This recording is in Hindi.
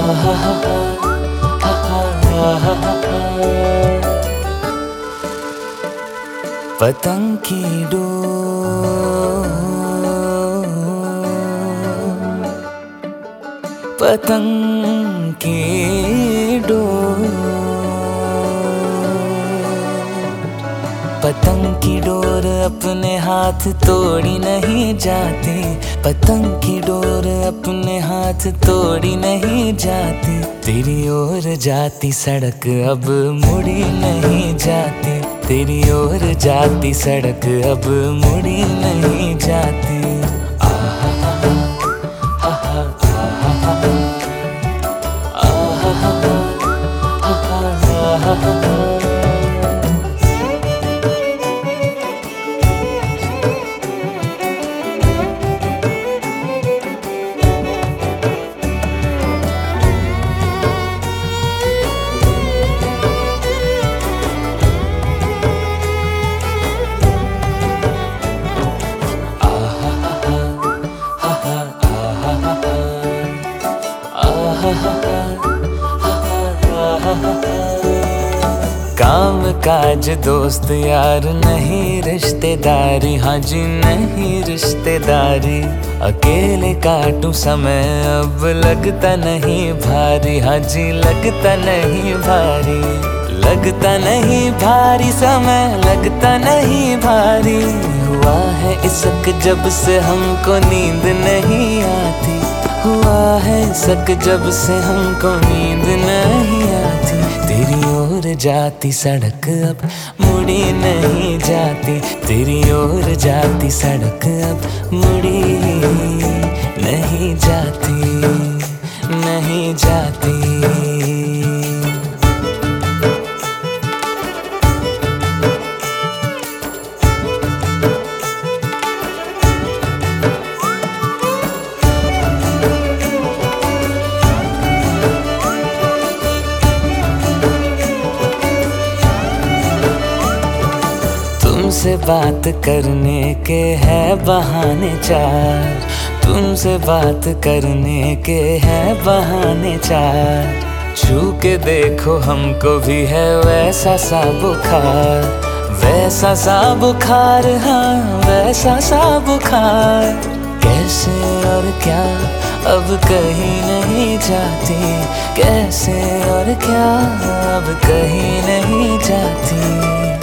पतंग की डोर, पतंग की डोर, पतंग की डोर अपने हाथ तोड़ी नहीं जाती। पतंग की डोर अपने हाथ तोड़ी नहीं जाती। तेरी ओर जाती सड़क अब मुड़ी नहीं जाती। तेरी ओर जाती सड़क अब मुड़ी नहीं जाती। काम काज दोस्त यार नहीं रिश्तेदारी, हाँ जी नहीं रिश्तेदारी। अकेले काटूं समय अब लगता नहीं भारी, हाँ जी लगता नहीं भारी। लगता नहीं भारी समय लगता नहीं भारी। हुआ है इसक जब से हमको नींद नहीं आती। हुआ है इसक जब से हमको नींद नहीं आती। तेरी ओर जाती सड़क अब मुड़ी नहीं जाती। तेरी ओर जाती सड़क अब मुड़ी नहीं जाती, नहीं जाती। तुमसे बात करने के है बहाने चार। तुमसे बात करने के है बहाने चार। छू के देखो हमको भी है वैसा सा बुखार। वैसा सा बुखार, हाँ वैसा सा बुखार। कैसे और क्या अब कहीं नहीं जाती। कैसे और क्या अब कहीं नहीं जाती।